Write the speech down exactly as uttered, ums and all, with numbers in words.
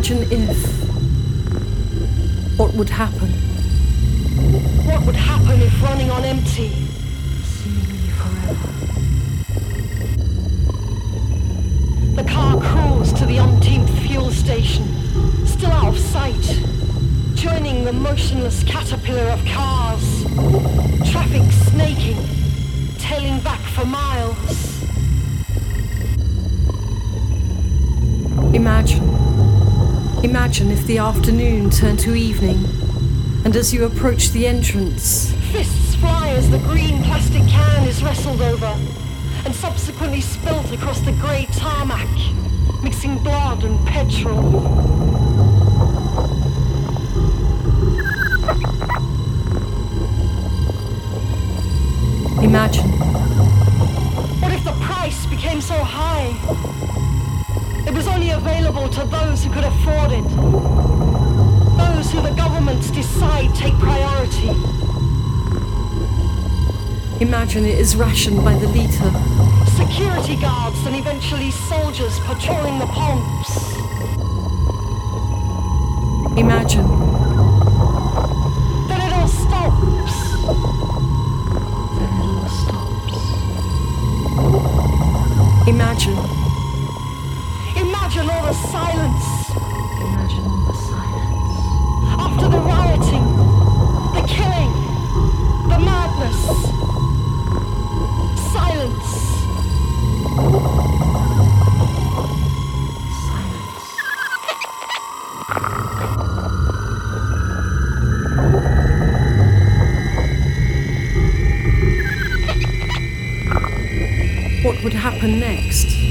Imagine if. What would happen? What would happen if running on empty, seemingly forever? The car crawls to the umpteenth fuel station, still out of sight, joining the motionless caterpillar of cars. Traffic snaking, tailing back for miles. Imagine. Imagine if the afternoon turned to evening, and as you approach the entrance, fists fly as the green plastic can is wrestled over, and subsequently spilt across the grey tarmac, mixing blood and petrol. Imagine. What if the price became so high? It was only available to those who could afford it. Those who the governments decide take priority. Imagine it is rationed by the litre. Security guards and eventually soldiers patrolling the pumps. Imagine. Then it all stops. Then it all stops. Imagine. Imagine all the silence. Imagine all the silence. After the rioting, the killing, the madness. Silence. Silence. What would happen next?